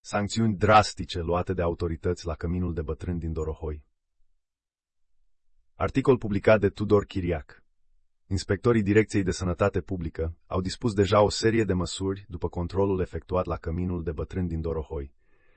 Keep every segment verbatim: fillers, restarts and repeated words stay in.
Sancțiuni drastice luate de autorități la căminul de bătrâni din Dorohoi. Articol publicat de Tudor Chiriac. Inspectorii Direcției de Sănătate Publică au dispus deja o serie de măsuri după controlul efectuat la căminul de bătrâni din Dorohoi.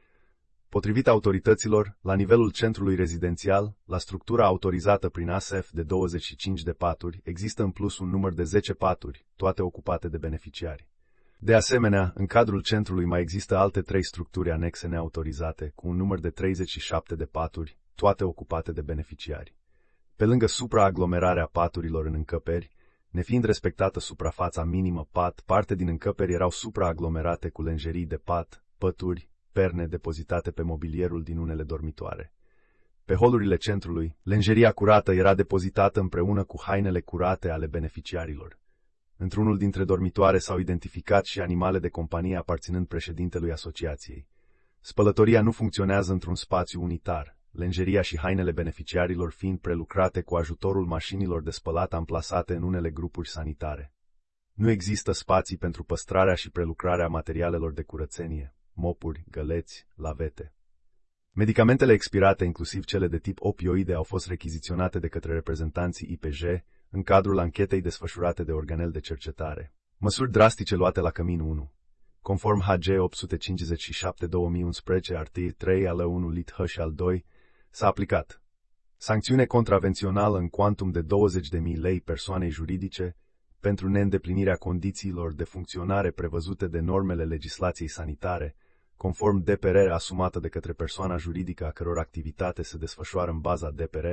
Potrivit autorităților, la nivelul centrului rezidențial, la structura autorizată prin A S F de douăzeci și cinci de paturi, există în plus un număr de zece paturi, toate ocupate de beneficiari. De asemenea, în cadrul centrului mai există alte trei structuri anexe neautorizate, cu un număr de treizeci și șapte de paturi, toate ocupate de beneficiari. Pe lângă supraaglomerarea paturilor în încăperi, nefiind respectată suprafața minimă pat, parte din încăperi erau supraaglomerate cu lenjerii de pat, pături, perne depozitate pe mobilierul din unele dormitoare. Pe holurile centrului, lenjeria curată era depozitată împreună cu hainele curate ale beneficiarilor. Într-unul dintre dormitoare s-au identificat și animale de companie aparținând președintelui asociației. Spălătoria nu funcționează într-un spațiu unitar, lenjeria și hainele beneficiarilor fiind prelucrate cu ajutorul mașinilor de spălat amplasate în unele grupuri sanitare. Nu există spații pentru păstrarea și prelucrarea materialelor de curățenie, mopuri, găleți, lavete. Medicamentele expirate, inclusiv cele de tip opioide, au fost rechiziționate de către reprezentanții I P J în cadrul anchetei desfășurate de organel de cercetare. Măsuri drastice luate la Cămin unu. Conform H G opt sute cincizeci și șapte două mii unsprezece articol trei al unu lit H și al doi, s-a aplicat sancțiune contravențională în cuantum de douăzeci de mii lei persoanei juridice pentru neîndeplinirea condițiilor de funcționare prevăzute de normele legislației sanitare, conform D P R asumată de către persoana juridică a căror activitate se desfășoară în baza D P R,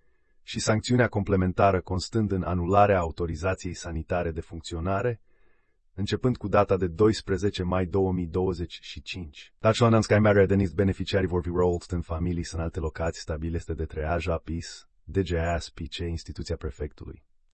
și sancțiunea complementară constând în anularea autorizației sanitare de funcționare, începând cu data de doisprezece mai două mii douăzeci și cinci. Daclanans caimarea denist beneficiarii vor fi rolled în familii în alte locații stabile de către A J A P I S, D G A S P C, instituția prefectului.